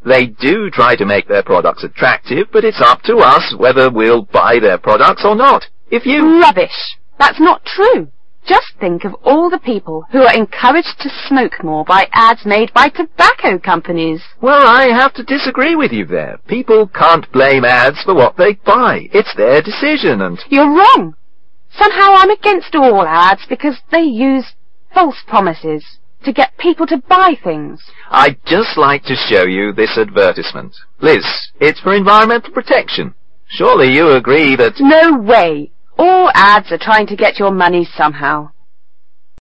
They do try to make their products attractive, but it's up to us whether we'll buy their products or not. If you... Rubbish! That's not true. Just think of all the people who are encouraged to smoke more by ads made by tobacco companies. Well, I have to disagree with you there. People can't blame ads for what they buy. It's their decision and... You're wrong. Somehow I'm against all ads because they use false promises to get people to buy things. I'd just like to show you this advertisement. Liz, it's for environmental protection. Surely you agree that... No way. All ads are trying to get your money somehow.